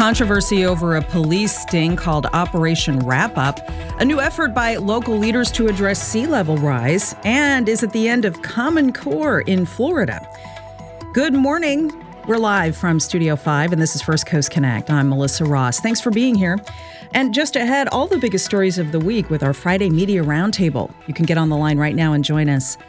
Controversy over a police sting called Operation Wrap Up, a new effort by local leaders to address sea level rise, and is at the end of Common Core in Florida. Good morning. We're live from Studio 5, and this is First Coast Connect. I'm Melissa Ross. Thanks for being here. And just ahead, all the biggest stories of the week with our Friday Media Roundtable. You can get on the line right now and join us.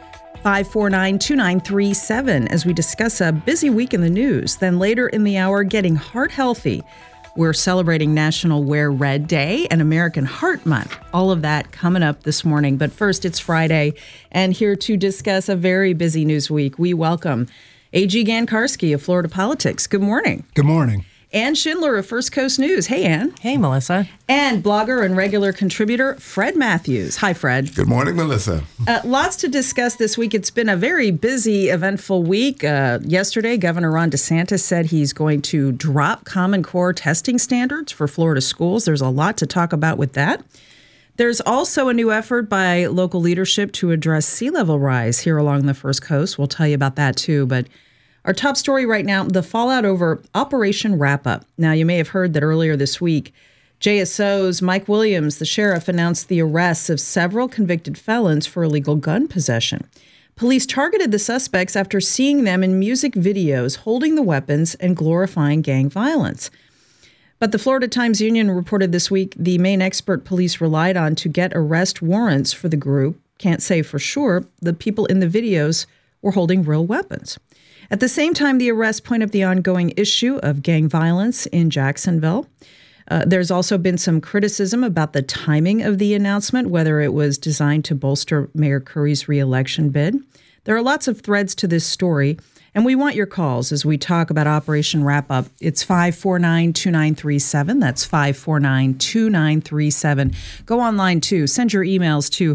549-2937 as we discuss a busy week in the news. Then later in the hour, getting heart healthy. We're celebrating National Wear Red Day and American Heart Month. All of that coming up this morning. But first, it's Friday, and here to discuss a very busy news week, we welcome A.G. Gankarski of Florida Politics. Good morning. Good morning. Ann Schindler of First Coast News. Hey, Ann. Hey, Melissa. And blogger and regular contributor, Fred Matthews. Hi, Fred. Good morning, Melissa. Lots to discuss this week. It's been a very busy, eventful week. Yesterday, Governor Ron DeSantis said he's going to drop Common Core testing standards for Florida schools. There's a lot to talk about with that. There's also a new effort by local leadership to address sea level rise here along the First Coast. We'll tell you about that, too. But our top story right now, the fallout over Operation Wrap Up. Now, you may have heard that earlier this week, JSO's Mike Williams, the sheriff, announced the arrests of several convicted felons for illegal gun possession. Police targeted the suspects after seeing them in music videos holding the weapons and glorifying gang violence. But the Florida Times-Union reported this week the main expert police relied on to get arrest warrants for the group can't say for sure the people in the videos were holding real weapons. At the same time, the arrests point up the ongoing issue of gang violence in Jacksonville. There's also been some criticism about the timing of the announcement, whether it was designed to bolster Mayor Curry's reelection bid. There are lots of threads to this story, and we want your calls as we talk about Operation Wrap Up. It's 549-2937. That's 549-2937. Go online, too. Send your emails to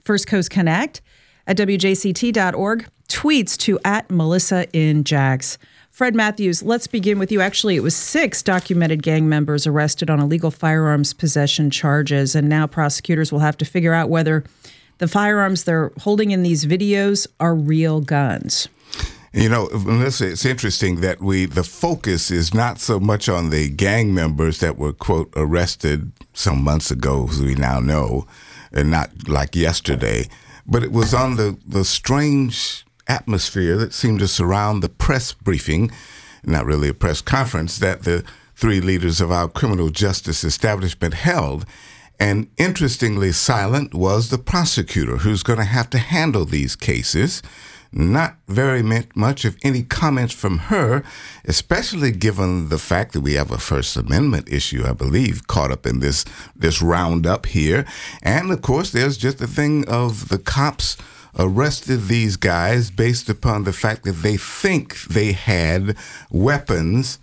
firstcoastconnect@wjct.org. Tweets to @MelissaInJax. Fred Matthews, let's begin with you. Actually, it was 6 documented gang members arrested on illegal firearms possession charges, and now prosecutors will have to figure out whether the firearms they're holding in these videos are real guns. You know, Melissa, it's interesting that the focus is not so much on the gang members that were, quote, arrested some months ago, as we now know, and not like yesterday, but it was on the strange atmosphere that seemed to surround the press briefing, not really a press conference, that the 3 leaders of our criminal justice establishment held. And interestingly silent was the prosecutor who's going to have to handle these cases. Not very much of any comments from her, especially given the fact that we have a First Amendment issue, I believe, caught up in this roundup here. And, of course, there's just the thing of the cops arrested these guys based upon the fact that they think they had weapons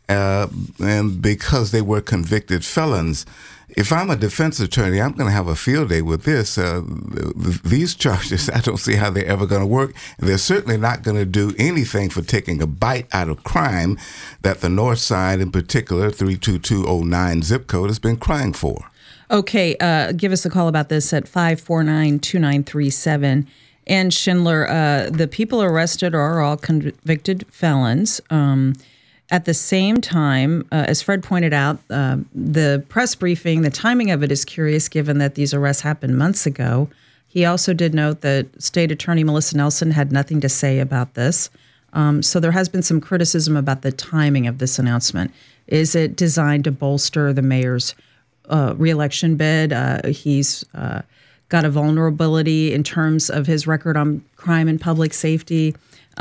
and because they were convicted felons. If I'm a defense attorney, I'm going to have a field day with this. These charges, I don't see how they're ever going to work. And they're certainly not going to do anything for taking a bite out of crime that the North Side, in particular, 32209 zip code, has been crying for. Okay, give us a call about this at 549-2937. Ann Schindler, the people arrested are all convicted felons. At the same time, as Fred pointed out, the press briefing, the timing of it is curious given that these arrests happened months ago. He also did note that State Attorney Melissa Nelson had nothing to say about this. So there has been some criticism about the timing of this announcement. Is it designed to bolster the mayor's reelection bid? He's got a vulnerability in terms of his record on crime and public safety.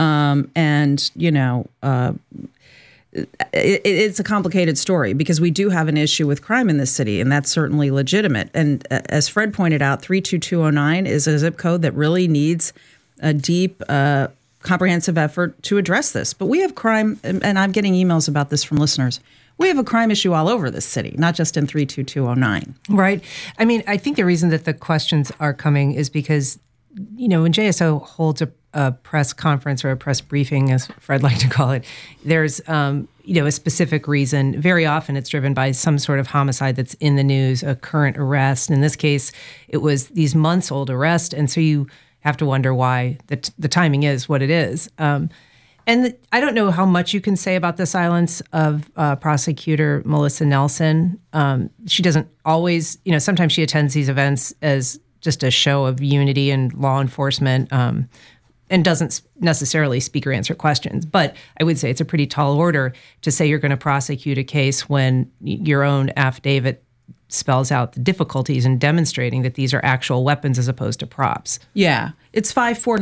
It's a complicated story because we do have an issue with crime in this city, and that's certainly legitimate. And as Fred pointed out, 32209 is a zip code that really needs a deep, comprehensive effort to address this. But we have crime, and I'm getting emails about this from listeners. We have a crime issue all over this city, not just in 32209. Right. I mean, I think the reason that the questions are coming is because, when JSO holds a press conference or a press briefing, as Fred liked to call it, there's, a specific reason. Very often it's driven by some sort of homicide that's in the news, a current arrest. In this case, it was these months-old arrest, and so you have to wonder why the timing is what it is. And And I don't know how much you can say about the silence of prosecutor Melissa Nelson. She doesn't always, sometimes she attends these events as just a show of unity and law enforcement, and doesn't necessarily speak or answer questions. But I would say it's a pretty tall order to say you're going to prosecute a case when your own affidavit spells out the difficulties in demonstrating that these are actual weapons as opposed to props. Yeah. It's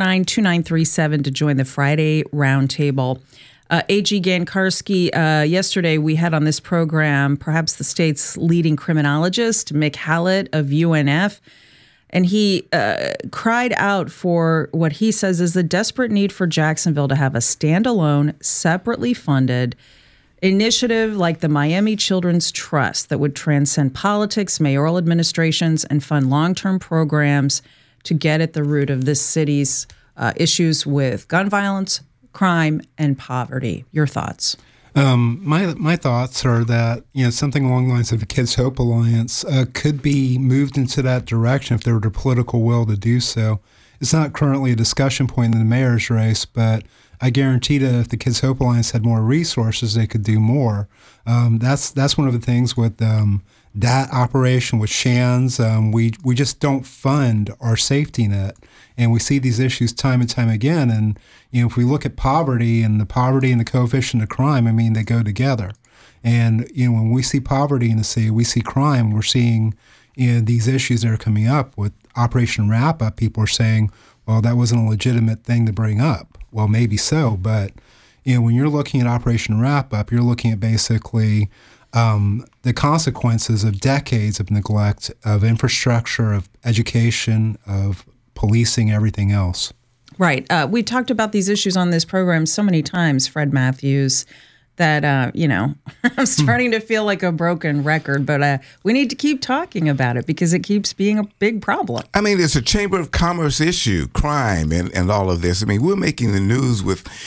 549-2937 to join the Friday Roundtable. A.G. Gankarski, yesterday we had on this program perhaps the state's leading criminologist, Mick Hallett of UNF. And he cried out for what he says is the desperate need for Jacksonville to have a standalone, separately funded initiative like the Miami Children's Trust that would transcend politics, mayoral administrations, and fund long-term programs to get at the root of this city's issues with gun violence, crime, and poverty. Your thoughts? My thoughts are that, something along the lines of the Kids Hope Alliance could be moved into that direction if there were the political will to do so. It's not currently a discussion point in the mayor's race, but I guarantee that if the Kids Hope Alliance had more resources, they could do more. That's one of the things with that operation with Shands. We just don't fund our safety net. And we see these issues time and time again. And, if we look at poverty and the coefficient of crime, they go together. And, when we see poverty in the city, we see crime, we're seeing these issues that are coming up with Operation Wrap Up. People are saying, well, that wasn't a legitimate thing to bring up. Well, maybe so. But, when you're looking at Operation Wrap Up, you're looking at basically the consequences of decades of neglect, of infrastructure, of education, of policing, everything else. Right. We talked about these issues on this program so many times, Fred Matthews, that, I'm starting to feel like a broken record, but we need to keep talking about it because it keeps being a big problem. It's a Chamber of Commerce issue, crime and all of this. We're making the news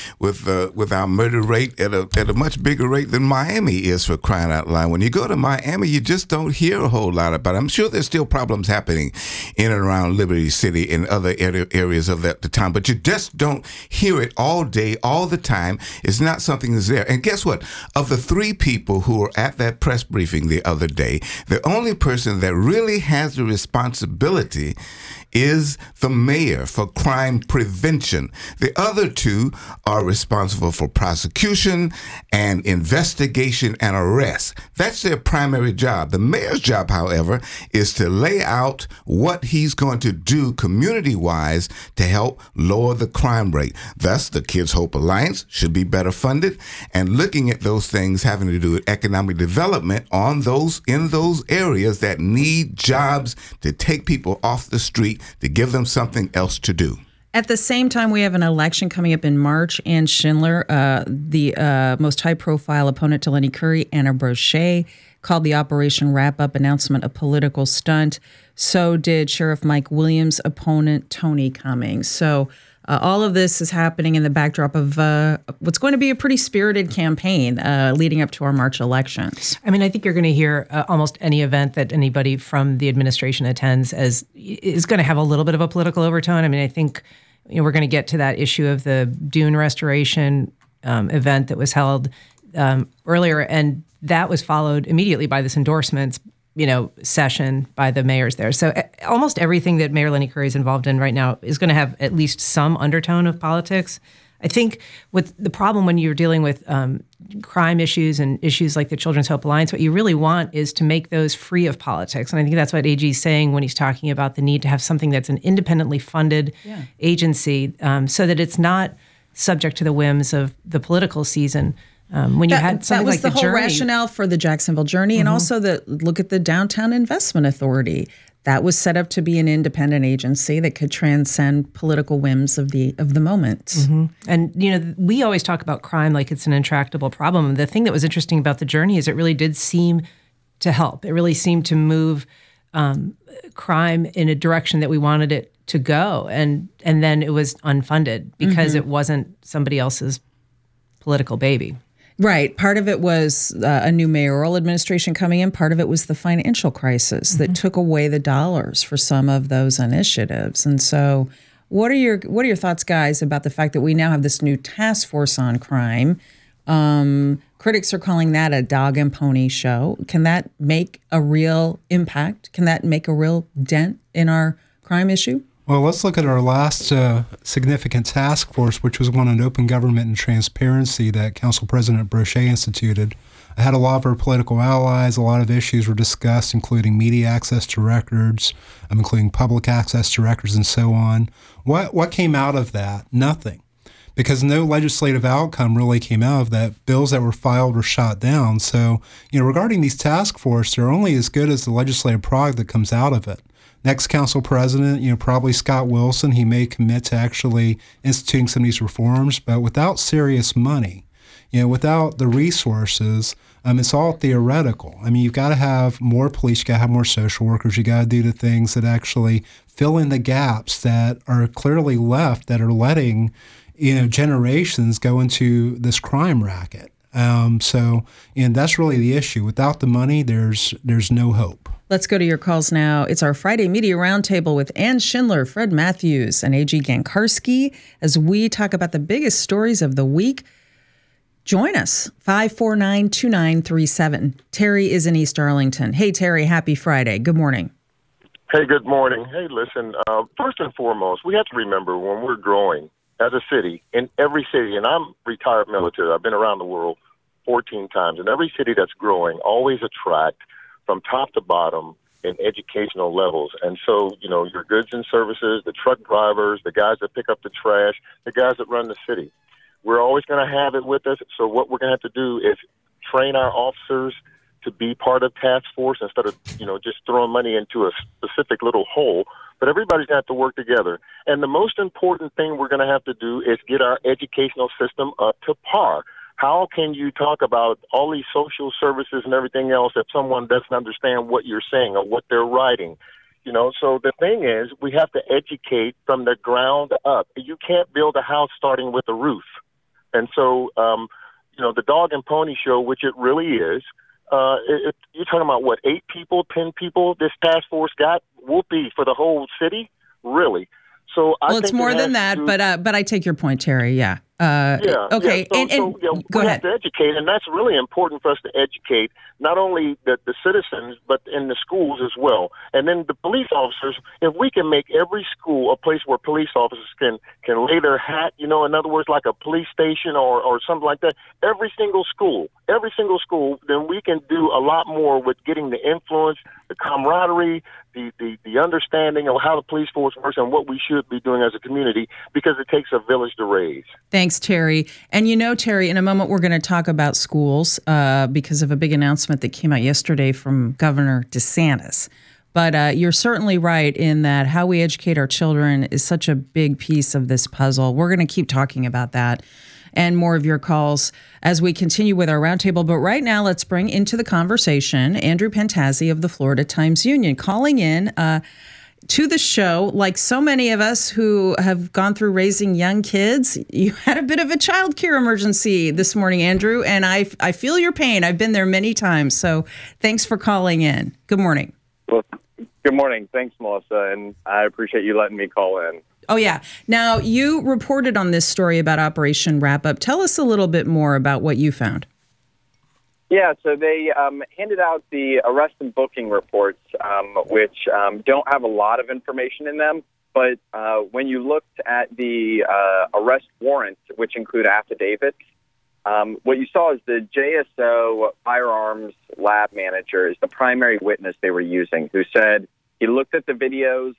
with our murder rate at a much bigger rate than Miami is, for crying out loud. When you go to Miami, you just don't hear a whole lot about it. I'm sure there's still problems happening in and around Liberty City and other areas of the time, but you just don't hear it all day, all the time. It's not something that's there. And guess what? Of the three people who were at that press briefing the other day, the only person that really has the responsibility is the mayor for crime prevention. The other two are responsible for prosecution and investigation and arrest. That's their primary job. The mayor's job, however, is to lay out what he's going to do community-wise to help lower the crime rate. Thus, the Kids Hope Alliance should be better funded, and looking at those things having to do with economic development in those areas that need jobs to take people off the street, to give them something else to do. At the same time, we have an election coming up in March. Ann Schindler, the most high-profile opponent to Lenny Curry, Anna Brochet, called the Operation Wrap-Up announcement a political stunt. So did Sheriff Mike Williams' opponent, Tony Cummings. So all of this is happening in the backdrop of what's going to be a pretty spirited campaign leading up to our March elections. I think you're going to hear almost any event that anybody from the administration attends is going to have a little bit of a political overtone. I think we're going to get to that issue of the dune restoration event that was held earlier, and that was followed immediately by this endorsements session by the mayors there. So almost everything that Mayor Lenny Curry is involved in right now is going to have at least some undertone of politics. I think with the problem when you're dealing with crime issues and issues like the Children's Hope Alliance, what you really want is to make those free of politics. And I think that's what AG is saying when he's talking about the need to have something that's an independently funded agency so that it's not subject to the whims of the political season. When you had something like the Journey. That was the whole rationale for the Jacksonville Journey, and also look at the Downtown Investment Authority. That was set up to be an independent agency that could transcend political whims of the moment. Mm-hmm. And we always talk about crime like it's an intractable problem. The thing that was interesting about the Journey is it really did seem to help. It really seemed to move crime in a direction that we wanted it to go, and then it was unfunded because it wasn't somebody else's political baby. Right. Part of it was a new mayoral administration coming in. Part of it was the financial crisis that took away the dollars for some of those initiatives. And so What are your thoughts, guys, about the fact that we now have this new task force on crime? Critics are calling that a dog and pony show. Can that make a real impact? Can that make a real dent in our crime issue? Well, let's look at our last significant task force, which was one on open government and transparency that Council President Brochet instituted. I had a lot of our political allies. A lot of issues were discussed, including media access to records, including public access to records, and so on. What came out of that? Nothing. Because no legislative outcome really came out of that. Bills that were filed were shot down. So, regarding these task force, they're only as good as the legislative product that comes out of it. Next council president, probably Scott Wilson, he may commit to actually instituting some of these reforms, but without serious money, without the resources, it's all theoretical. I mean, you've got to have more police, you got to have more social workers, you got to do the things that actually fill in the gaps that are clearly left, that are letting, generations go into this crime racket. And that's really the issue. Without the money, there's no hope. Let's go to your calls now. It's our Friday Media Roundtable with Ann Schindler, Fred Matthews, and A.G. Gankarski as we talk about the biggest stories of the week. Join us, 549-2937. Terry is in East Arlington. Hey, Terry, happy Friday. Good morning. Hey, good morning. Hey, listen, first and foremost, we have to remember when we're growing as a city, in every city, and I'm retired military, I've been around the world 14 times, and every city that's growing always attract from top to bottom in educational levels. And so, your goods and services, the truck drivers, the guys that pick up the trash, the guys that run the city, we're always going to have it with us. So what we're going to have to do is train our officers to be part of task force instead of, just throwing money into a specific little hole. But everybody's going to have to work together. And the most important thing we're going to have to do is get our educational system up to par. How can you talk about all these social services and everything else if someone doesn't understand what you're saying or what they're writing? So the thing is, we have to educate from the ground up. You can't build a house starting with a roof. And so, the dog and pony show, which it really is, you're talking about, 8 people, 10 people this task force got? Whoopee for the whole city? Really? So I think it's more than that, but I take your point, Terry. Yeah. Okay. So, go we ahead. have to educate, and that's really important for us to educate not only the citizens, but in the schools as well. And then the police officers, if we can make every school a place where police officers can lay their hat, in other words, like a police station or something like that, every single school, then we can do a lot more with getting the influence, the camaraderie, the understanding of how the police force works and what we should be doing as a community, because it takes a village to raise. Thanks, Terry. And Terry, in a moment we're going to talk about schools because of a big announcement that came out yesterday from Governor DeSantis. But you're certainly right in that how we educate our children is such a big piece of this puzzle. We're going to keep talking about that and more of your calls as we continue with our roundtable. But right now, let's bring into the conversation Andrew Pentazzi of the Florida Times-Union, calling in to the show. Like so many of us who have gone through raising young kids, you had a bit of a child care emergency this morning, Andrew, and I feel your pain. I've been there many times. So thanks for calling in. Good morning. Well, good morning. Thanks, Melissa, and I appreciate you letting me call in. Oh, yeah. Now, you reported on this story about Operation Wrap Up. Tell us a little bit more about what you found. Yeah, so they handed out the arrest and booking reports, which don't have a lot of information in them. But when you looked at the arrest warrants, which include affidavits, what you saw is the JSO firearms lab manager is the primary witness they were using, who said he looked at the videos,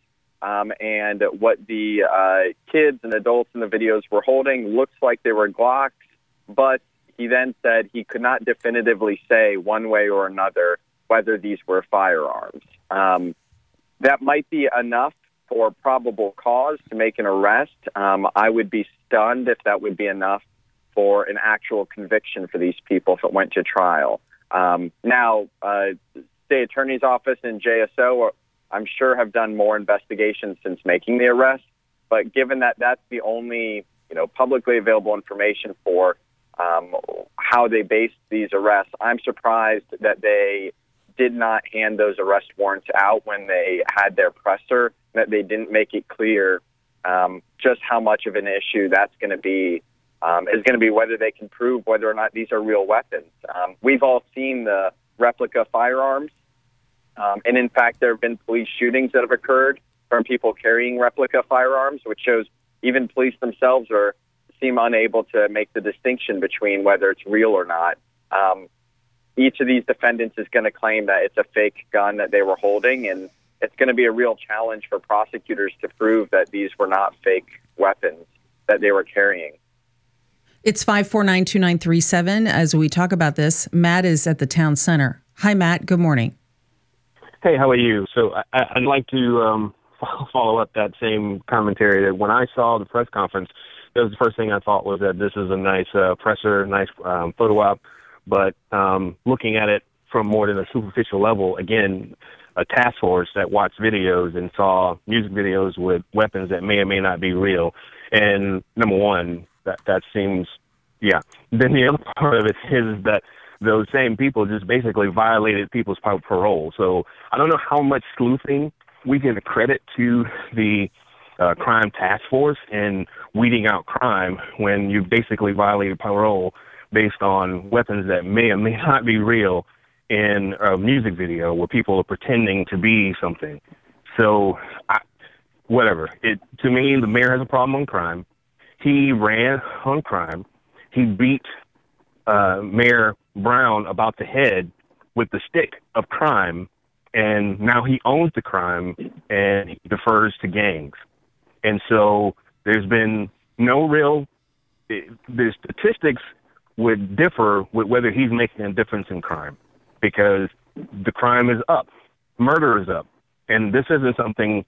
and what the kids and adults in the videos were holding looks like they were Glocks, but he then said he could not definitively say one way or another whether these were firearms. That might be enough for probable cause to make an arrest. I would be stunned if that would be enough for an actual conviction for these people if it went to trial. Now, state attorney's office and JSO I'm sure have done more investigations since making the arrest, but given that that's the only, publicly available information for how they based these arrests, I'm surprised that they did not hand those arrest warrants out when they had their presser, that they didn't make it clear just how much of an issue that's going to be is going to be whether they can prove whether or not these are real weapons. We've all seen the replica firearms, and in fact, there have been police shootings that have occurred from people carrying replica firearms, which shows even police themselves seem unable to make the distinction between whether it's real or not. Each of these defendants is going to claim that it's a fake gun that they were holding, and it's going to be a real challenge for prosecutors to prove that these were not fake weapons that they were carrying. It's 549-2937. As we talk about this, Matt is at the town center. Hi, Matt. Good morning. Hey, how are you? So I'd like to follow up that same commentary. That when I saw the press conference, that was the first thing I thought was that this is a nice presser, nice photo op. But looking at it from more than a superficial level, again, a task force that watched videos and saw music videos with weapons that may or may not be real. And number one, that seems, yeah. Then the other part of it is that those same people just basically violated people's parole. So I don't know how much sleuthing we can credit to the crime task force in weeding out crime when you basically violated parole based on weapons that may or may not be real in a music video where people are pretending to be something. So whatever. To me, the mayor has a problem on crime. He ran on crime. He beat Mayor Brown about the head with the stick of crime, and now he owns the crime and he defers to gangs. And so there's been no real – the statistics would differ with whether he's making a difference in crime because the crime is up. Murder is up. And this is something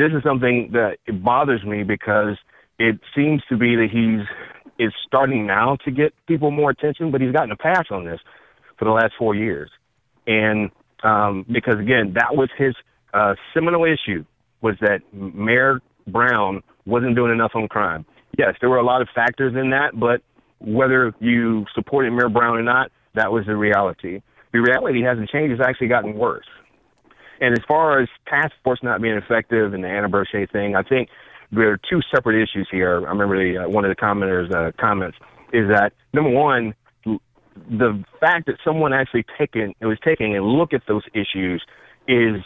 that it bothers me because it seems to be that is starting now to get people more attention, but he's gotten a pass on this for the last 4 years. And because, again, that was his seminal issue, was that Mayor Brown wasn't doing enough on crime. Yes, there were a lot of factors in that, but whether you supported Mayor Brown or not, that was the reality. The reality hasn't changed. It's actually gotten worse. And as far as task force not being effective and the Anna Burchett thing, I think there are two separate issues here. I remember one of the commenters' comments is that, number one, the fact that someone actually was taking a look at those issues is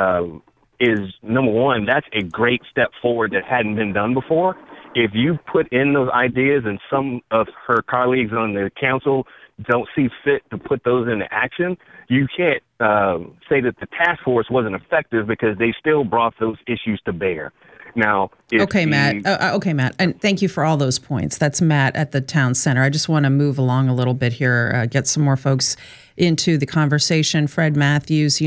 number one, that's a great step forward that hadn't been done before. If you put in those ideas and some of her colleagues on the council don't see fit to put those into action, you can't say that the task force wasn't effective because they still brought those issues to bear. Now, okay, Matt. And thank you for all those points. That's Matt at the town center. I just want to move along a little bit here, get some more folks into the conversation. Fred Matthews,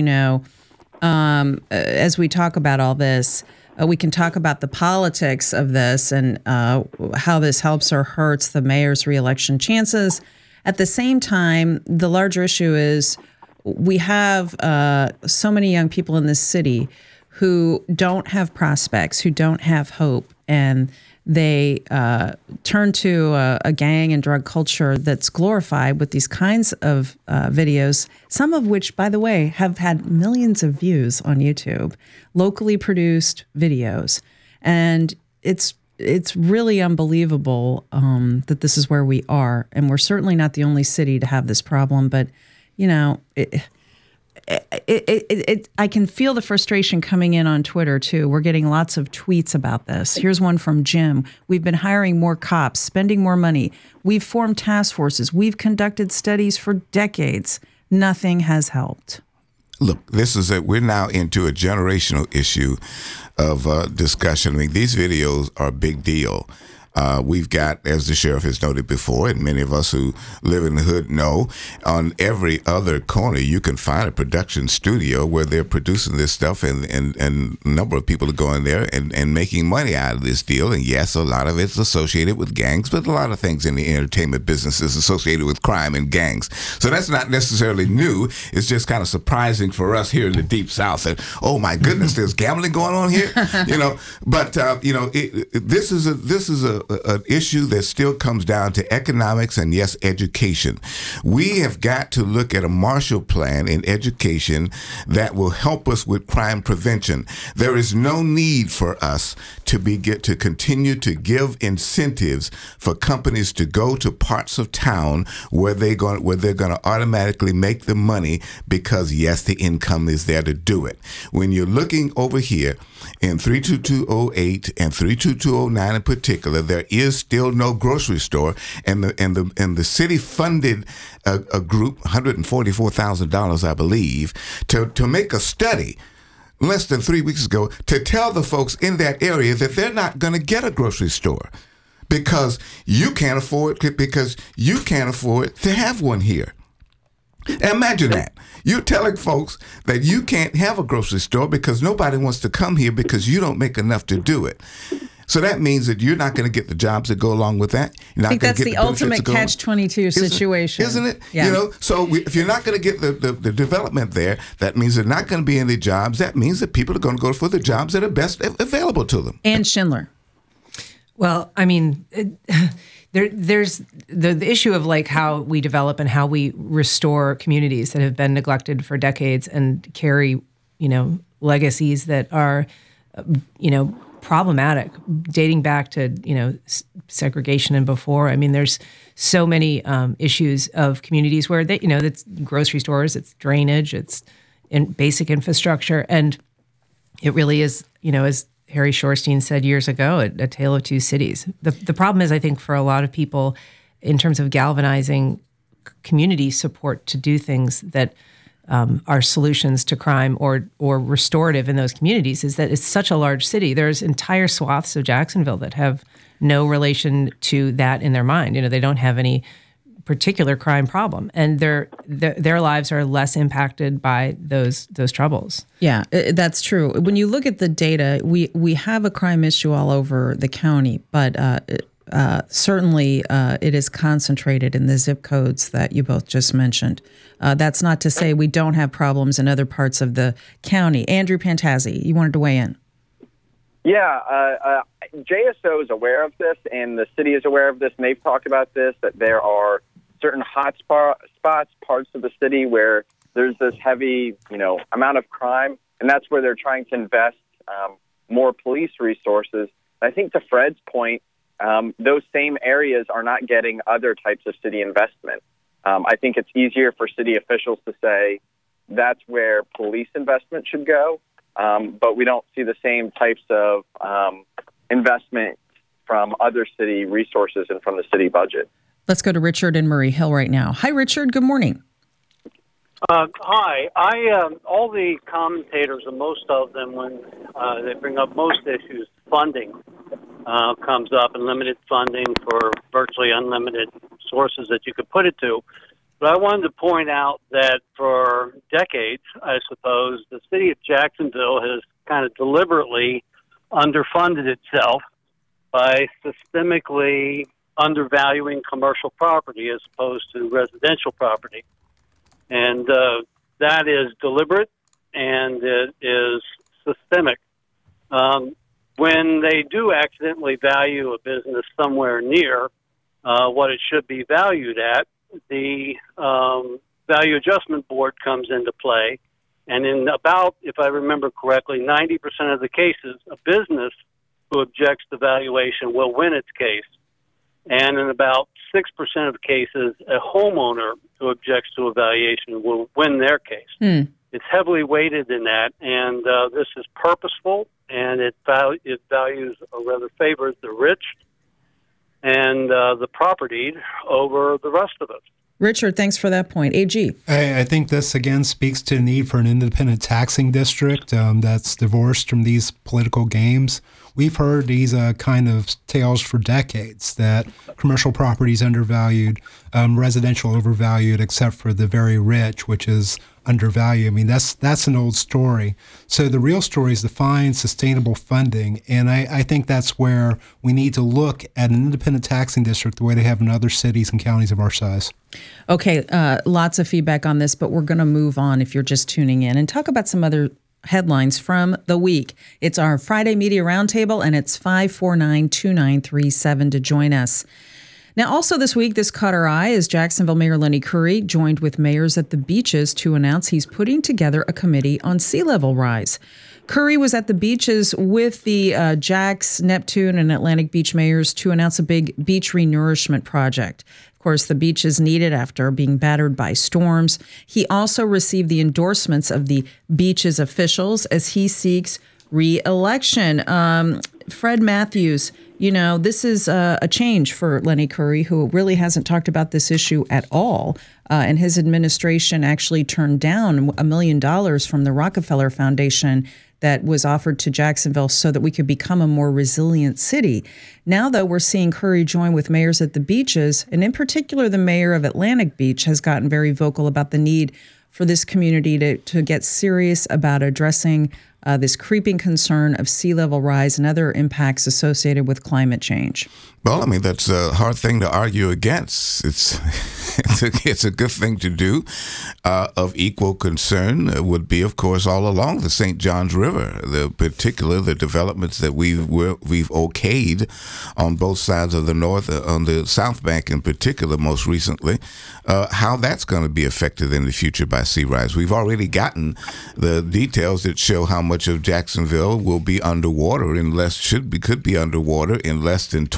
as we talk about all this, we can talk about the politics of this and how this helps or hurts the mayor's reelection chances. At the same time, the larger issue is we have so many young people in this city who don't have prospects, who don't have hope, and they turn to a gang and drug culture that's glorified with these kinds of videos, some of which, by the way, have had millions of views on YouTube, locally produced videos. And it's really unbelievable that this is where we are. And we're certainly not the only city to have this problem, but, I can feel the frustration coming in on Twitter, too. We're getting lots of tweets about this. Here's one from Jim. We've been hiring more cops, spending more money. We've formed task forces. We've conducted studies for decades. Nothing has helped. Look, we're now into a generational issue of discussion. I mean, these videos are a big deal. We've got, as the sheriff has noted before, and many of us who live in the hood know, on every other corner you can find a production studio where they're producing this stuff, and a number of people are going there and making money out of this deal. And yes, a lot of it's associated with gangs, but a lot of things in the entertainment business is associated with crime and gangs. So that's not necessarily new. It's just kind of surprising for us here in the Deep South that, oh my goodness, there's gambling going on here, But this is an issue that still comes down to economics and, yes, education. We have got to look at a Marshall Plan in education that will help us with crime prevention. There is no need for us to continue to give incentives for companies to go to parts of town where they're going to automatically make the money because, yes, the income is there to do it. When you're looking over here in 32208 and 32209 in particular, there is still no grocery store, and the city funded a group, $144,000, I believe, to make a study less than 3 weeks ago to tell the folks in that area that they're not going to get a grocery store because you can't afford to have one here. Imagine that. You're telling folks that you can't have a grocery store because nobody wants to come here because you don't make enough to do it. So that means that you're not going to get the jobs that go along with that. I think that's the ultimate catch-22 situation. Isn't it? Yeah. So if you're not going to get the development there, that means there's not going to be any jobs. That means that people are going to go for the jobs that are best available to them. And Schindler. Well, I mean, there's the issue of like how we develop and how we restore communities that have been neglected for decades and carry, legacies that are, problematic, dating back to, segregation and before. I mean, there's so many issues of communities where it's grocery stores, it's drainage, it's basic infrastructure, and it really is, as Harry Shorstein said years ago, a tale of two cities. The problem is, I think, for a lot of people, in terms of galvanizing community support to do things that are solutions to crime or restorative in those communities, is that it's such a large city. There's entire swaths of Jacksonville that have no relation to that in their mind. They don't have any particular crime problem, and their lives are less impacted by those troubles. Yeah, that's true. When you look at the data, we have a crime issue all over the county, but certainly it is concentrated in the zip codes that you both just mentioned. That's not to say we don't have problems in other parts of the county. Andrew Pantazzi, you wanted to weigh in. Yeah, JSO is aware of this, and the city is aware of this, and they've talked about this, that there are certain hot spots, parts of the city where there's this heavy, amount of crime, and that's where they're trying to invest more police resources. I think to Fred's point, those same areas are not getting other types of city investment. I think it's easier for city officials to say that's where police investment should go, but we don't see the same types of investment from other city resources and from the city budget. Let's go to Richard in Murray Hill right now. Hi, Richard. Good morning. Hi. All the commentators, and most of them, when they bring up most issues, funding comes up, and limited funding for virtually unlimited sources that you could put it to. But I wanted to point out that for decades, I suppose, the city of Jacksonville has kind of deliberately underfunded itself by systemically undervaluing commercial property as opposed to residential property. And that is deliberate, and it is systemic. When they do accidentally value a business somewhere near what it should be valued at, the Value Adjustment Board comes into play. And in about, if I remember correctly, 90% of the cases, a business who objects to valuation will win its case. And in about 6% of cases, a homeowner who objects to a valuation will win their case. It's heavily weighted in that, and this is purposeful, and it values, or rather favors, the rich and the propertied over the rest of us. Richard, thanks for that point. AG. I think this, again, speaks to the need for an independent taxing district that's divorced from these political games. We've heard these kind of tales for decades, that commercial property is undervalued, residential overvalued, except for the very rich, which is undervalued. I mean, that's an old story. So the real story is to find sustainable funding, and I think that's where we need to look at an independent taxing district the way they have in other cities and counties of our size. Okay, lots of feedback on this, but we're going to move on if you're just tuning in and talk about some other headlines from the week. It's our Friday Media Roundtable, and it's 549-2937 to join us. Now, also this week, this caught our eye as Jacksonville Mayor Lenny Curry joined with mayors at the beaches to announce he's putting together a committee on sea level rise. Curry was at the beaches with the Jax, Neptune, and Atlantic Beach mayors to announce a big beach renourishment project. Of course, the beach is needed after being battered by storms. He also received the endorsements of the beaches officials as he seeks re-election. Fred Matthews, this is a change for Lenny Curry, who really hasn't talked about this issue at all. And his administration actually turned down $1 million from the Rockefeller Foundation that was offered to Jacksonville so that we could become a more resilient city. Now, though, we're seeing Curry join with mayors at the beaches, and in particular, the mayor of Atlantic Beach has gotten very vocal about the need for this community to get serious about addressing this creeping concern of sea level rise and other impacts associated with climate change. Well, I mean, that's a hard thing to argue against. It's a good thing to do. Of equal concern would be, of course, all along the St. Johns River, the developments that we've okayed on both sides of the north, on the South Bank in particular, most recently, how that's going to be affected in the future by sea rise. We've already gotten the details that show how much of Jacksonville will be underwater could be underwater in less than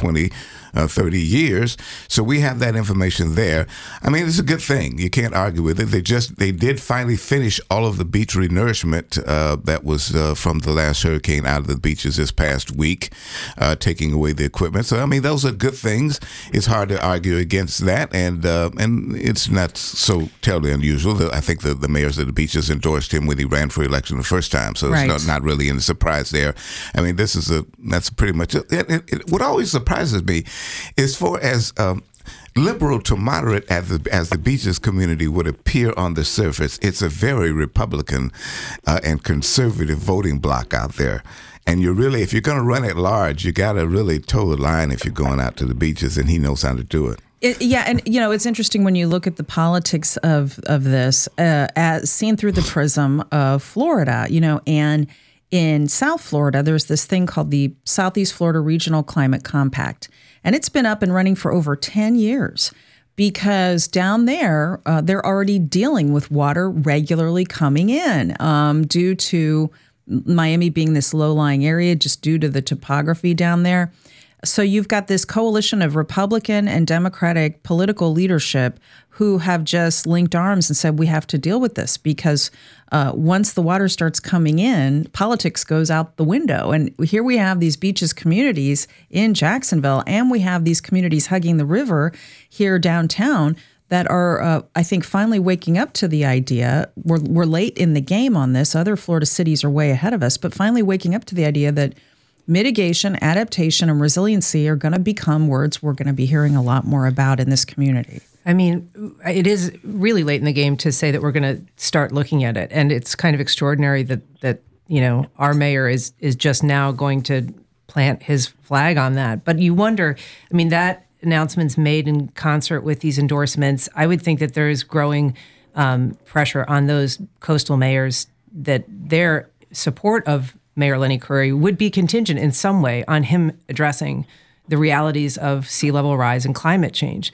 30 years. So we have that information there. I mean, it's a good thing. You can't argue with it. They did finally finish all of the beach renourishment that was from the last hurricane out of the beaches this past week, taking away the equipment. So, I mean, those are good things. It's hard to argue against that. And it's not so terribly unusual. I think the mayors of the beaches endorsed him when he ran for election the first time. So it's not really any surprise there. I mean, that's pretty much it. What always surprises me, as far as liberal to moderate as the beaches community would appear on the surface, it's a very Republican and conservative voting bloc out there. And if you're going to run at large, you got to really toe the line if you're going out to the beaches, and he knows how to do it. And it's interesting when you look at the politics of this, as seen through the prism of Florida, and in South Florida, there's this thing called the Southeast Florida Regional Climate Compact. And it's been up and running for over 10 years because down there, they're already dealing with water regularly coming in due to Miami being this low-lying area, just due to the topography down there. So you've got this coalition of Republican and Democratic political leadership who have just linked arms and said, we have to deal with this because once the water starts coming in, politics goes out the window. And here we have these beaches communities in Jacksonville, and we have these communities hugging the river here downtown that are, I think, finally waking up to the idea. We're late in the game on this. Other Florida cities are way ahead of us, but finally waking up to the idea that mitigation, adaptation, and resiliency are going to become words we're going to be hearing a lot more about in this community. I mean, it is really late in the game to say that we're going to start looking at it. And it's kind of extraordinary that our mayor is just now going to plant his flag on that. But you wonder, I mean, that announcement's made in concert with these endorsements. I would think that there is growing pressure on those coastal mayors that their support of Mayor Lenny Curry would be contingent in some way on him addressing the realities of sea level rise and climate change.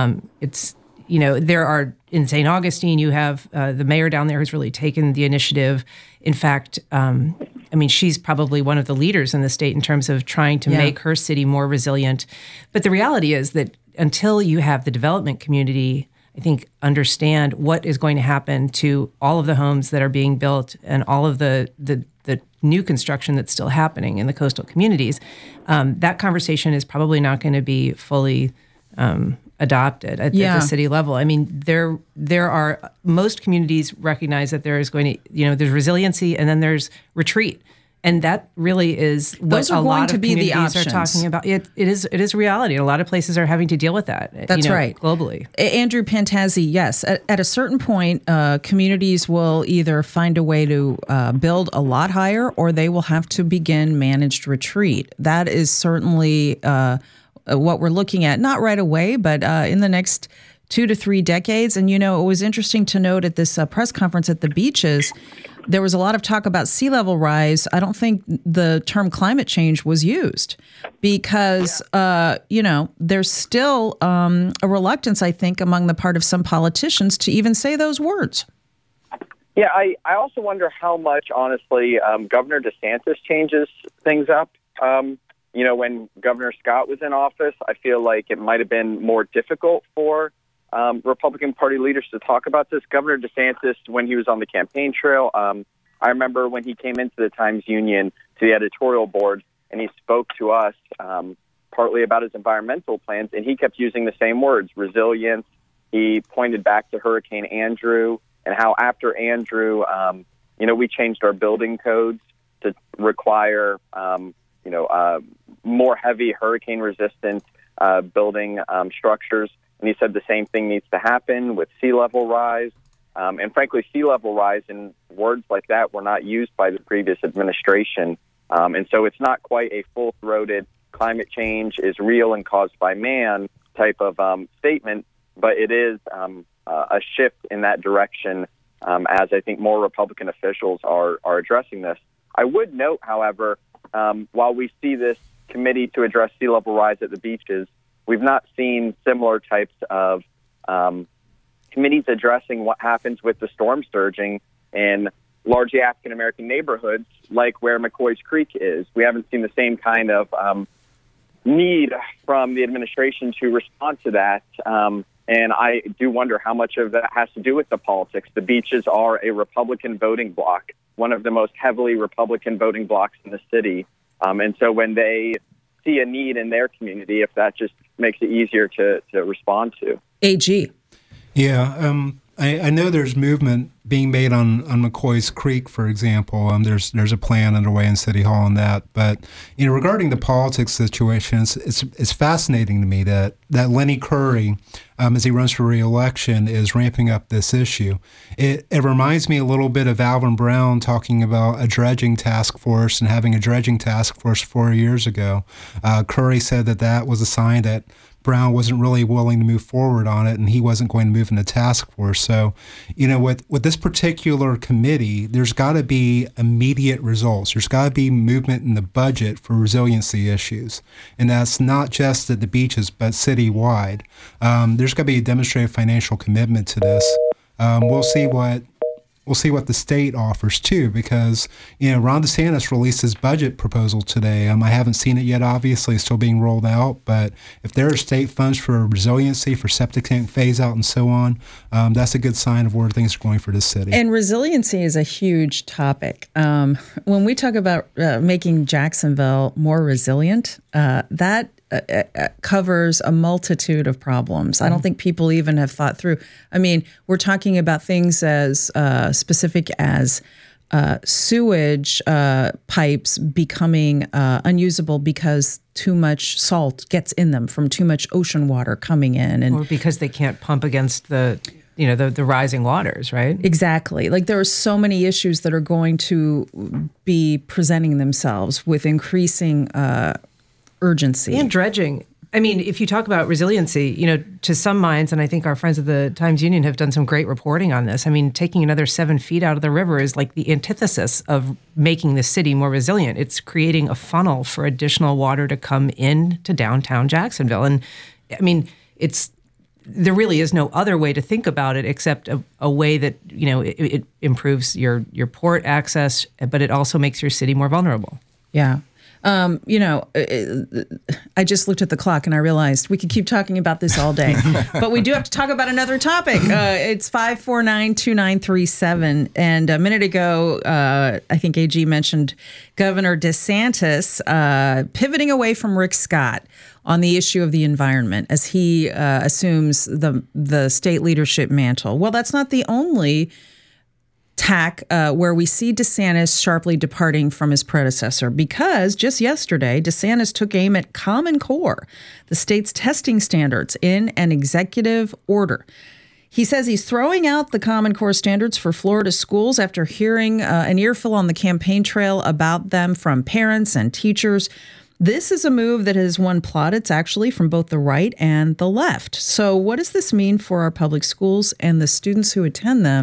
There are, in St. Augustine, you have the mayor down there who's really taken the initiative. In fact, she's probably one of the leaders in the state in terms of trying to make her city more resilient. But the reality is that until you have the development community, I think, understand what is going to happen to all of the homes that are being built and all of the new construction that's still happening in the coastal communities, that conversation is probably not going to be fully adopted at the city level. I mean, there are, most communities recognize that there is going to, there's resiliency and then there's retreat. And that really is what a lot of communities are talking about. It is reality. A lot of places are having to deal with that. That's right. Globally. Andrew Pantazzi, yes. At a certain point, communities will either find a way to build a lot higher or they will have to begin managed retreat. That is certainly what we're looking at, not right away, but in the next 2 to 3 decades. And, it was interesting to note at this press conference at the beaches, there was a lot of talk about sea level rise. I don't think the term climate change was used because, there's still a reluctance, I think, among the part of some politicians to even say those words. Yeah, I also wonder how much, honestly, Governor DeSantis changes things up. When Governor Scott was in office, I feel like it might have been more difficult for Republican Party leaders to talk about this. Governor DeSantis, when he was on the campaign trail, I remember when he came into the Times-Union to the editorial board and he spoke to us partly about his environmental plans, and he kept using the same words, resilience. He pointed back to Hurricane Andrew and how after Andrew, we changed our building codes to require, more heavy hurricane-resistant building structures. And he said the same thing needs to happen with sea level rise. And frankly, sea level rise and words like that were not used by the previous administration. And so it's not quite a full-throated climate change is real and caused by man type of statement, but it is a shift in that direction as I think more Republican officials are addressing this. I would note, however, while we see this committee to address sea level rise at the beaches, we've not seen similar types of committees addressing what happens with the storm surging in largely African-American neighborhoods like where McCoy's Creek is. We haven't seen the same kind of need from the administration to respond to that. And I do wonder how much of that has to do with the politics. The beaches are a Republican voting bloc, one of the most heavily Republican voting blocs in the city. And so when they see a need in their community, if that just makes it easier to respond to. AG. Yeah, I know there's movement being made on McCoy's Creek, for example. There's a plan underway in City Hall on that. But regarding the politics situation, it's fascinating to me that Lenny Curry, as he runs for re-election, is ramping up this issue. It reminds me a little bit of Alvin Brown talking about a dredging task force and having a dredging task force 4 years ago. Curry said that was a sign that Brown wasn't really willing to move forward on it, and he wasn't going to move in the task force. So, with this particular committee, there's got to be immediate results. There's got to be movement in the budget for resiliency issues, and that's not just at the beaches, but citywide. There's got to be a demonstrated financial commitment to this. We'll see what the state offers too, because Ron DeSantis released his budget proposal today. I haven't seen it yet. Obviously, it's still being rolled out. But if there are state funds for resiliency, for septic tank phase out, and so on, that's a good sign of where things are going for this city. And resiliency is a huge topic. When we talk about making Jacksonville more resilient, that covers a multitude of problems. I don't think people even have thought through. I mean, we're talking about things as specific as sewage pipes becoming unusable because too much salt gets in them from too much ocean water coming in, or because they can't pump against the rising waters, right? Exactly. Like there are so many issues that are going to be presenting themselves with increasing urgency. And dredging. I mean, if you talk about resiliency, to some minds, and I think our friends at the Times-Union have done some great reporting on this. I mean, taking another 7 feet out of the river is like the antithesis of making the city more resilient. It's creating a funnel for additional water to come in to downtown Jacksonville. And I mean, there really is no other way to think about it except a way that, it improves your port access, but it also makes your city more vulnerable. Yeah. I just looked at the clock and I realized we could keep talking about this all day, but we do have to talk about another topic. It's 549-2937. And a minute ago, I think AG mentioned Governor DeSantis pivoting away from Rick Scott on the issue of the environment as he assumes the state leadership mantle. Well, that's not the only tack where we see DeSantis sharply departing from his predecessor, because just yesterday, DeSantis took aim at Common Core, the state's testing standards, in an executive order. He says he's throwing out the Common Core standards for Florida schools after hearing an earful on the campaign trail about them from parents and teachers. This is a move that has won plaudits, actually, from both the right and the left. So what does this mean for our public schools and the students who attend them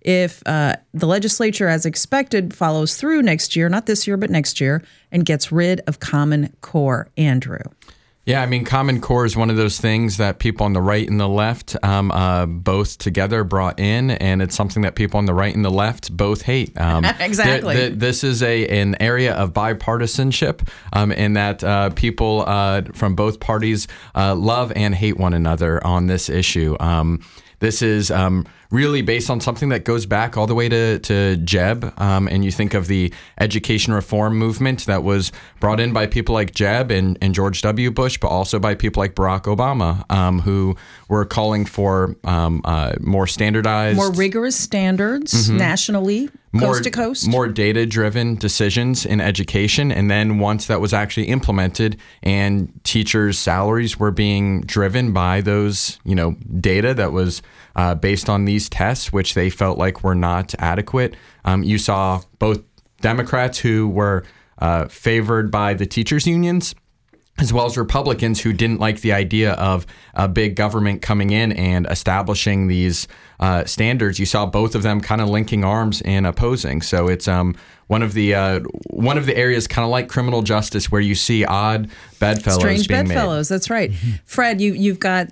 if the legislature, as expected, follows through next year, not this year, but next year, and gets rid of Common Core. Andrew. Yeah, I mean, Common Core is one of those things that people on the right and the left both together brought in, and it's something that people on the right and the left both hate. Exactly. This is an area of bipartisanship in that people from both parties love and hate one another on this issue. This is really based on something that goes back all the way to Jeb. And you think of the education reform movement that was brought in by people like Jeb and George W. Bush, but also by people like Barack Obama, who were calling for more standardized, more rigorous standards nationally, coast to coast. More data-driven decisions in education. And then once that was actually implemented and teachers' salaries were being driven by those, data that was based on these tests, which they felt like were not adequate. You saw both Democrats who were favored by the teachers' unions, as well as Republicans who didn't like the idea of a big government coming in and establishing these standards. You saw both of them kind of linking arms and opposing. So it's one of the areas kind of like criminal justice where you see odd bedfellows Strange being bedfellows, made. that's right. Fred, you've got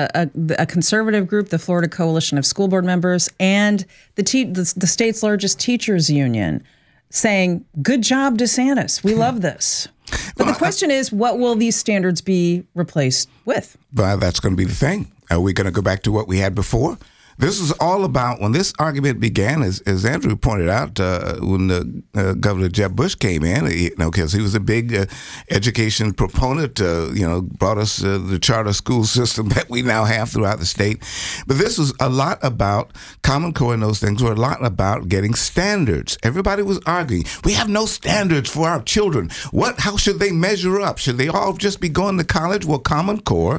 a conservative group, the Florida Coalition of School Board Members, and the state's largest teachers union saying, good job, DeSantis. We love this. But the question is, what will these standards be replaced with? Well, that's going to be the thing. Are we going to go back to what we had before? This is all about, when this argument began, as Andrew pointed out, when Governor Jeb Bush came in, because he was a big education proponent, brought us the charter school system that we now have throughout the state. But this was a lot about Common Core, and those things were a lot about getting standards. Everybody was arguing, we have no standards for our children. How should they measure up? Should they all just be going to college? Well, Common Core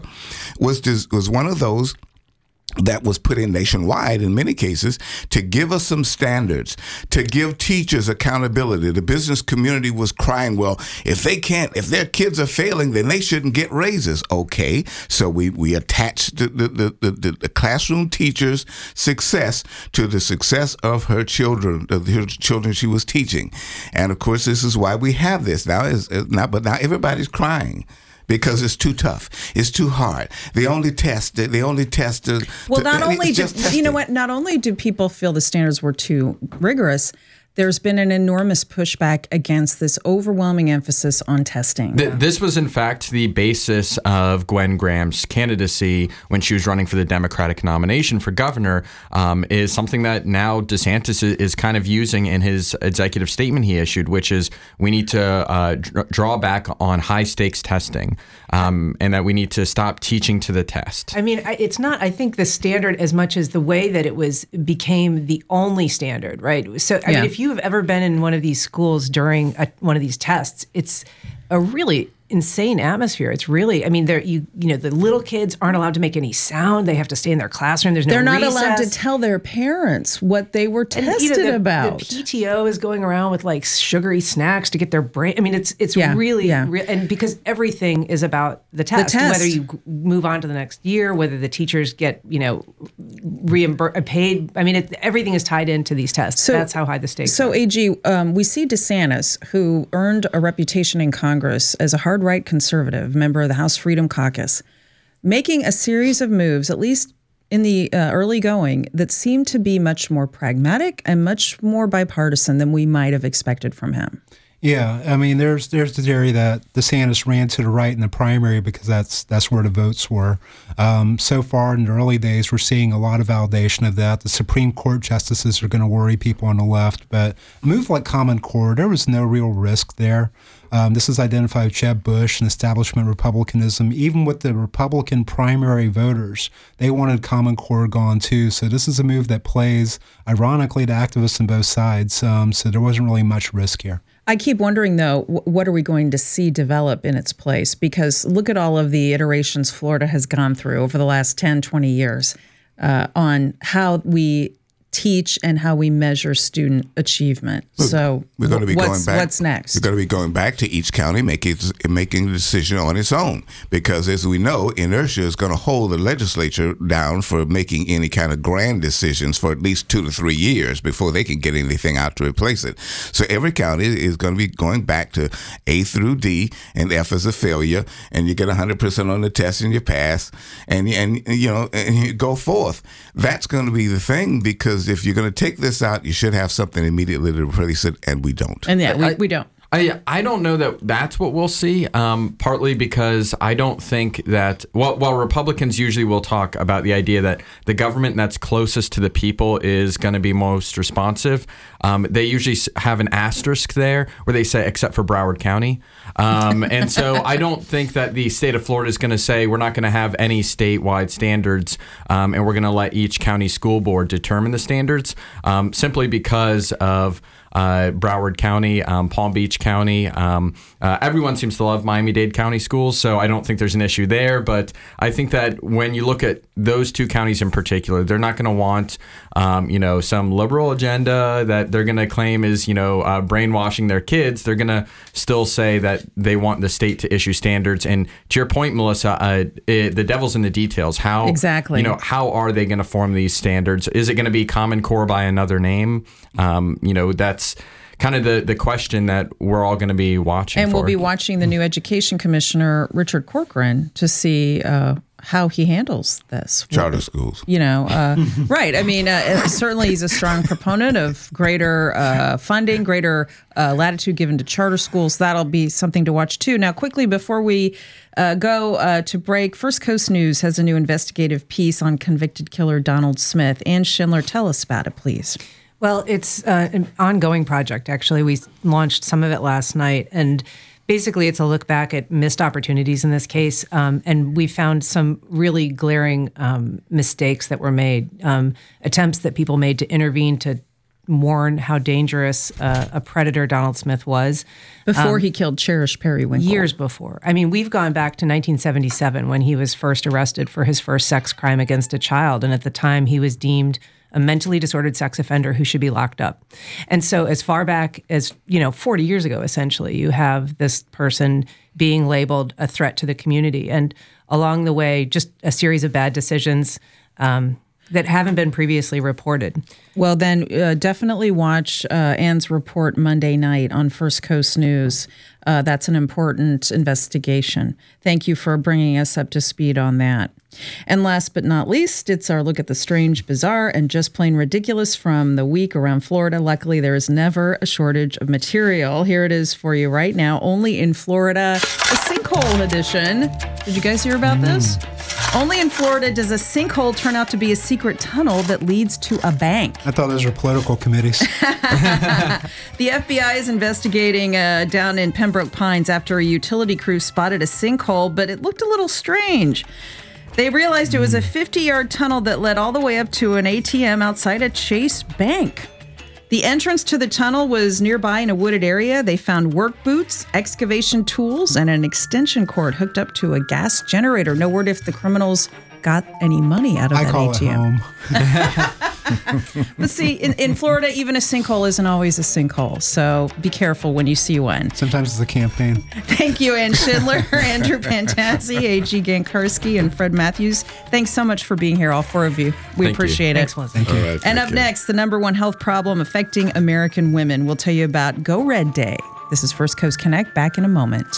was one of those that was put in nationwide in many cases to give us some standards, to give teachers accountability. The business community was crying, well, if their kids are failing, then they shouldn't get raises. Okay, so we attached the classroom teacher's success to the success of her children she was teaching. And of course, this is why we have this now. But now everybody's crying, because it's too tough. It's too hard. They only test. Not only do people feel the standards were too rigorous, there's been an enormous pushback against this overwhelming emphasis on testing. This was, in fact, the basis of Gwen Graham's candidacy when she was running for the Democratic nomination for governor, is something that now DeSantis is kind of using in his executive statement he issued, which is we need to draw back on high-stakes testing, and that we need to stop teaching to the test. I mean, it's not, I think, the standard as much as the way that it became the only standard, right? So, I mean, if you have ever been in one of these schools during one of these tests, it's a really insane atmosphere. It's really, I mean, the little kids aren't allowed to make any sound. They have to stay in their classroom. They're not allowed to tell their parents what they were tested about. The PTO is going around with like sugary snacks to get their brain. I mean, it's really, and because everything is about the test, whether you move on to the next year, whether the teachers get, reimbursed, paid. I mean, everything is tied into these tests. So that's how high the stakes are. So AG, we see DeSantis, who earned a reputation in Congress as a hard right conservative, member of the House Freedom Caucus, making a series of moves, at least in the early going, that seem to be much more pragmatic and much more bipartisan than we might have expected from him. Yeah, I mean, there's the theory that DeSantis ran to the right in the primary because that's where the votes were. So far in the early days, we're seeing a lot of validation of that. The Supreme Court justices are going to worry people on the left, but a move like Common Core, there was no real risk there. This is identified with Jeb Bush and establishment Republicanism. Even with the Republican primary voters, they wanted Common Core gone too. So this is a move that plays, ironically, to activists on both sides. So there wasn't really much risk here. I keep wondering, though, what are we going to see develop in its place? Because look at all of the iterations Florida has gone through over the last 10, 20 years on how we teach and how we measure student achievement. So we're going to be going back. What's next? We're going to be going back to each county, making making a decision on its own. Because as we know, inertia is going to hold the legislature down for making any kind of grand decisions for at least 2 to 3 years before they can get anything out to replace it. So every county is going to be going back to A through D, and F is a failure, and you get 100% on the test and you pass, and you go forth. That's going to be the thing, because if you're going to take this out, you should have something immediately to replace it, and we don't. And we don't. I don't know that that's what we'll see, partly because I don't think that, while Republicans usually will talk about the idea that the government that's closest to the people is going to be most responsive, they usually have an asterisk there where they say, except for Broward County. And so I don't think that the state of Florida is going to say, we're not going to have any statewide standards, and we're going to let each county school board determine the standards, simply because of Broward County, Palm Beach County. Everyone seems to love Miami-Dade County schools, so I don't think there's an issue there. But I think that when you look at those two counties in particular, they're not going to want, some liberal agenda that they're going to claim is, brainwashing their kids. They're going to still say that they want the state to issue standards. And to your point, Melissa, the devil's in the details. How exactly? How are they going to form these standards? Is it going to be Common Core by another name? That's kind of the question that we're all going to be watching and we'll be watching the new education commissioner, Richard Corcoran, to see how he handles this. Charter schools. Right. I mean, certainly he's a strong proponent of greater funding, greater latitude given to charter schools. That'll be something to watch, too. Now, quickly, before we go to break, First Coast News has a new investigative piece on convicted killer Donald Smith. Ann Schindler, tell us about it, please. Well, it's an ongoing project, actually. We launched some of it last night, and basically it's a look back at missed opportunities in this case, and we found some really glaring mistakes that were made, attempts that people made to intervene to warn how dangerous a predator Donald Smith was. Before he killed Cherish Periwinkle. Years before. I mean, we've gone back to 1977 when he was first arrested for his first sex crime against a child, and at the time he was deemed a mentally disordered sex offender who should be locked up. And so as far back as, 40 years ago, essentially, you have this person being labeled a threat to the community. And along the way, just a series of bad decisions that haven't been previously reported. Well, then definitely watch Ann's report Monday night on First Coast News. That's an important investigation. Thank you for bringing us up to speed on that. And last but not least, it's our look at the strange, bizarre, and just plain ridiculous from the week around Florida. Luckily, there is never a shortage of material. Here it is for you right now. Only in Florida, a sinkhole edition. Did you guys hear about this? Only in Florida does a sinkhole turn out to be a secret tunnel that leads to a bank. I thought those were political committees. The FBI is investigating down in Pembroke Pines after a utility crew spotted a sinkhole, but it looked a little strange. They realized it was a 50-yard tunnel that led all the way up to an ATM outside a Chase Bank. The entrance to the tunnel was nearby in a wooded area. They found work boots, excavation tools, and an extension cord hooked up to a gas generator. No word if the criminals got any money out of that call ATM. It home. But see, in Florida, even a sinkhole isn't always a sinkhole. So be careful when you see one. Sometimes it's a campaign. Thank you, Ann Schindler, Andrew Pantazzi, A.G. Gankarski, and Fred Matthews. Thanks so much for being here, all four of you. We appreciate it. Thank you. Right, and up next, the number one health problem affecting American women. We'll tell you about Go Red Day. This is First Coast Connect. Back in a moment.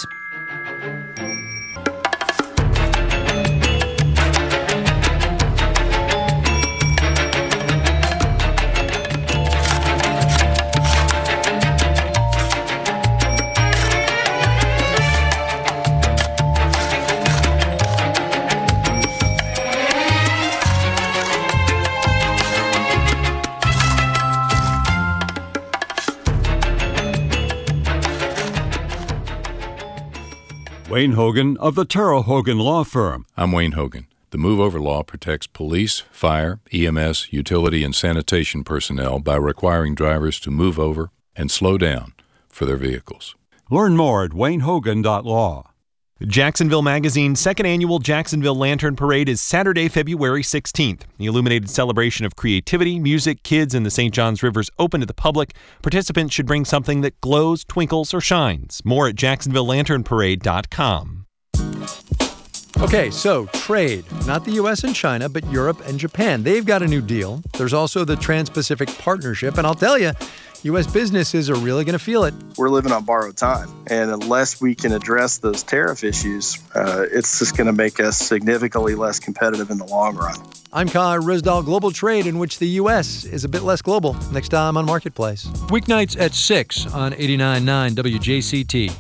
Wayne Hogan of the Terrell Hogan Law Firm. I'm Wayne Hogan. The Move Over Law protects police, fire, EMS, utility, and sanitation personnel by requiring drivers to move over and slow down for their vehicles. Learn more at waynehogan.law. Jacksonville Magazine's second annual Jacksonville Lantern Parade is Saturday, February 16th. The illuminated celebration of creativity, music, kids, and the St. Johns River is open to the public. Participants should bring something that glows, twinkles, or shines. More at JacksonvilleLanternParade.com. Okay, so trade. Not the U.S. and China, but Europe and Japan. They've got a new deal. There's also the Trans-Pacific Partnership, and I'll tell you, U.S. businesses are really going to feel it. We're living on borrowed time, and unless we can address those tariff issues, it's just going to make us significantly less competitive in the long run. I'm Kai Risdal, Global Trade, in which the U.S. is a bit less global. Next time on Marketplace. Weeknights at 6 on 89.9 WJCT.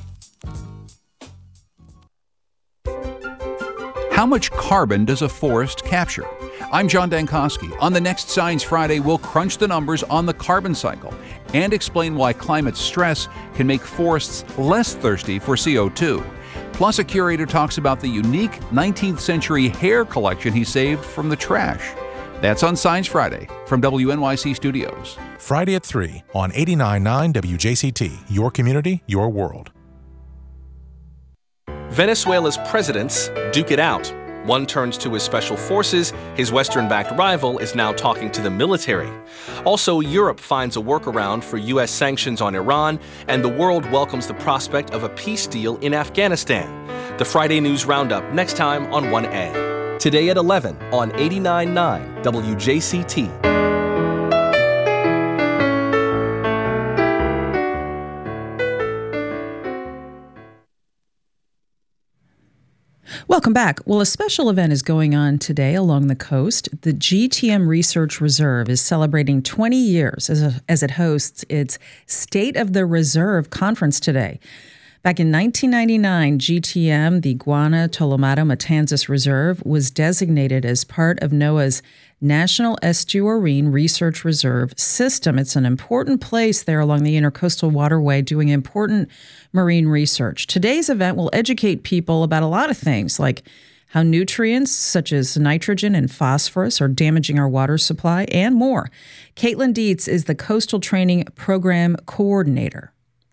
How much carbon does a forest capture? I'm John Dankosky. On the next Science Friday, we'll crunch the numbers on the carbon cycle and explain why climate stress can make forests less thirsty for CO2. Plus, a curator talks about the unique 19th century hair collection he saved from the trash. That's on Science Friday from WNYC Studios. Friday at 3 on 89.9 WJCT. Your community, your world. Venezuela's presidents duke it out. One turns to his special forces. His Western-backed rival is now talking to the military. Also, Europe finds a workaround for U.S. sanctions on Iran, and the world welcomes the prospect of a peace deal in Afghanistan. The Friday News Roundup next time on 1A. Today at 11 on 89.9 WJCT. Welcome back. Well, a special event is going on today along the coast. The GTM Research Reserve is celebrating 20 years as it hosts its State of the Reserve conference today. Back in 1999, GTM, the Guantanamo-Matanzas Reserve, was designated as part of NOAA's National Estuarine Research Reserve System. It's an important place there along the Intercoastal Waterway doing important marine research. Today's event will educate people about a lot of things, like how nutrients such as nitrogen and phosphorus are damaging our water supply, and more. Caitlin Dietz is the Coastal Training Program Coordinator.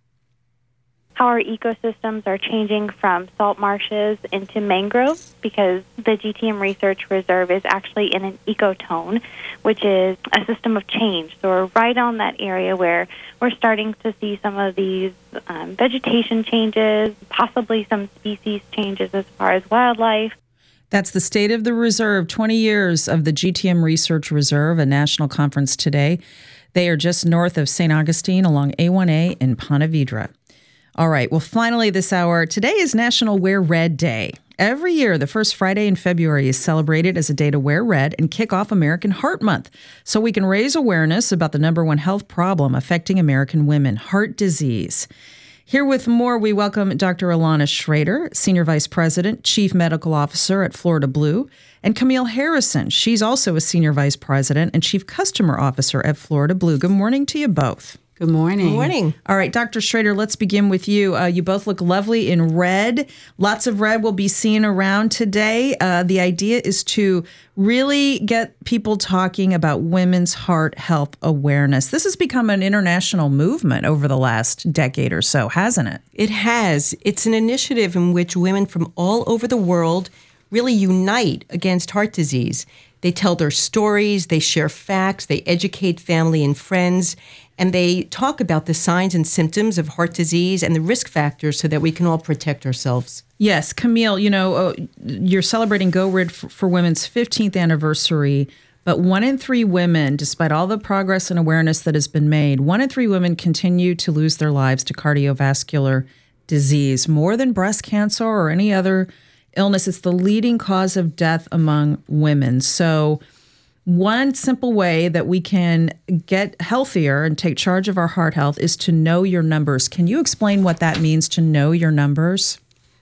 How our ecosystems are changing from salt marshes into mangroves, because the GTM Research Reserve is actually in an ecotone, which is a system of change. So we're right on that area where we're starting to see some of these vegetation changes, possibly some species changes as far as wildlife. That's the State of the Reserve, 20 years of the GTM Research Reserve, a national conference today. They are just north of St. Augustine along A1A in Ponte Vedra. All right, well, finally this hour, today is National Wear Red Day. Every year, the first Friday in February is celebrated as a day to wear red and kick off American Heart Month, so we can raise awareness about the number one health problem affecting American women, heart disease. Here with more, we welcome Dr. Ilana Schrader, Senior Vice President, Chief Medical Officer at Florida Blue, and Camille Harrison. She's also a Senior Vice President and Chief Customer Officer at Florida Blue. Good morning to you both. Good morning. Good morning. All right, Dr. Schrader, let's begin with you. You both look lovely in red. Lots of red will be seen around today. The idea is to really get people talking about women's heart health awareness. This has become an international movement over the last decade or so, hasn't it? It has. It's an initiative in which women from all over the world really unite against heart disease. They tell their stories, they share facts, they educate family and friends, and they talk about the signs and symptoms of heart disease and the risk factors so that we can all protect ourselves. Yes, Camille, you're celebrating Go Red for Women's 15th anniversary, but 1 in 3 women, despite all the progress and awareness that has been made, 1 in 3 women continue to lose their lives to cardiovascular disease, more than breast cancer or any other illness. It's the leading cause of death among women. So one simple way that we can get healthier and take charge of our heart health is to know your numbers. Can you explain what that means, to know your numbers?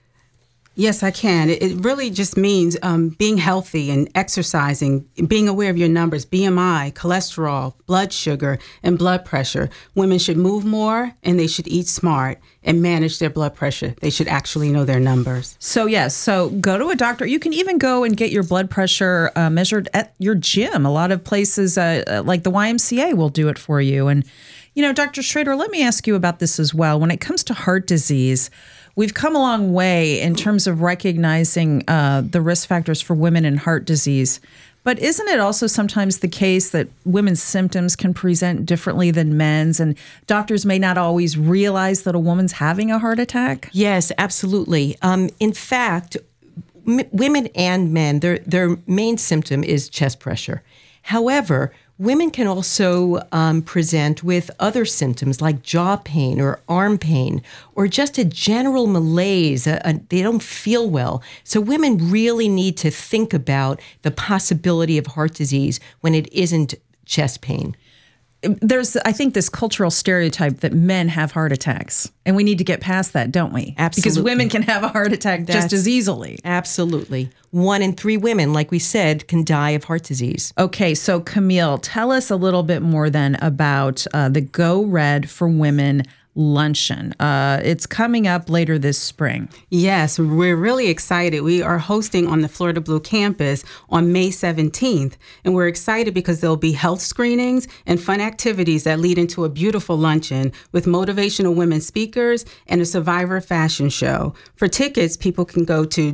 Yes, I can. It really just means being healthy and exercising, being aware of your numbers, BMI, cholesterol, blood sugar, and blood pressure. Women should move more and they should eat smart and manage their blood pressure. They should actually know their numbers. So yes, so go to a doctor. You can even go and get your blood pressure measured at your gym. A lot of places like the YMCA will do it for you. And, Dr. Schrader, let me ask you about this as well. When it comes to heart disease, we've come a long way in terms of recognizing the risk factors for women in heart disease. But isn't it also sometimes the case that women's symptoms can present differently than men's, and doctors may not always realize that a woman's having a heart attack? Yes, absolutely. In fact, women and men, their main symptom is chest pressure. However, women can also present with other symptoms like jaw pain or arm pain or just a general malaise. They don't feel well. So women really need to think about the possibility of heart disease when it isn't chest pain. There's, I think, this cultural stereotype that men have heart attacks, and we need to get past that, don't we? Absolutely. Because women can have a heart attack just as easily. Absolutely. 1 in 3 women, like we said, can die of heart disease. Okay, so Camille, tell us a little bit more then about the Go Red for Women luncheon. It's coming up later this spring. Yes, we're really excited. We are hosting on the Florida Blue campus on May 17th, and we're excited because there'll be health screenings and fun activities that lead into a beautiful luncheon with motivational women speakers and a survivor fashion show. For tickets, people can go to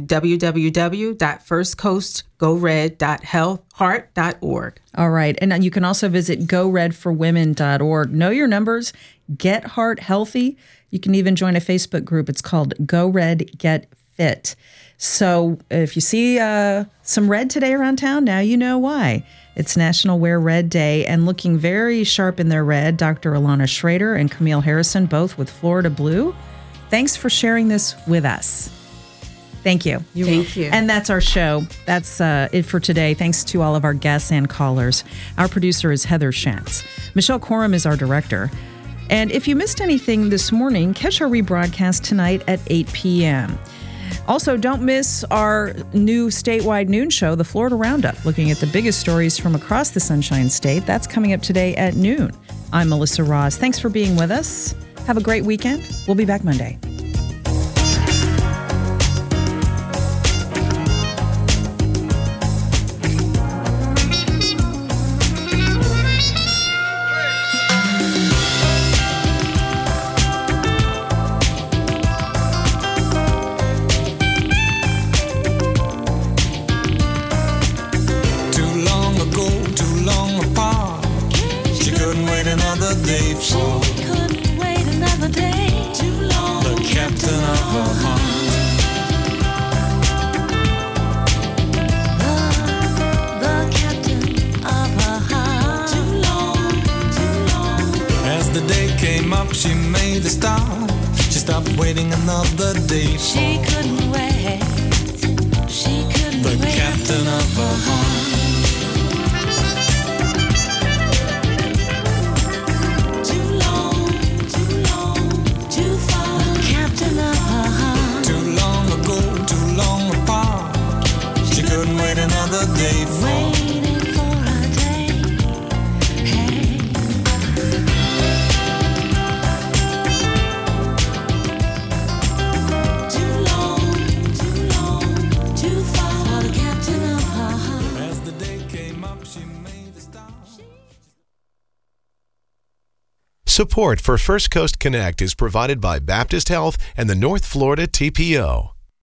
www.firstcoastgored.heart.org. All right, and you can also visit goredforwomen.org. Know your numbers. Get Heart Healthy. You can even join a Facebook group. It's called Go Red Get Fit. So if you see some red today around town, now you know why. It's National Wear Red Day, and looking very sharp in their red, Dr. Alana Schrader and Camille Harrison, both with Florida Blue. Thanks for sharing this with us. Thank you. Thank you. And that's our show. That's it for today. Thanks to all of our guests and callers. Our producer is Heather Shanks. Michelle Coram is our director. And if you missed anything this morning, catch our rebroadcast tonight at 8 p.m. Also, don't miss our new statewide noon show, the Florida Roundup, looking at the biggest stories from across the Sunshine State. That's coming up today at noon. I'm Melissa Ross. Thanks for being with us. Have a great weekend. We'll be back Monday. She made a stop. She stopped waiting another day. She couldn't wait. She couldn't wait. The captain of her heart. Too long, too far. The captain of her heart. Too long ago, too long apart. She couldn't wait another day for. Waiting for a day. Hey. Support for First Coast Connect is provided by Baptist Health and the North Florida TPO.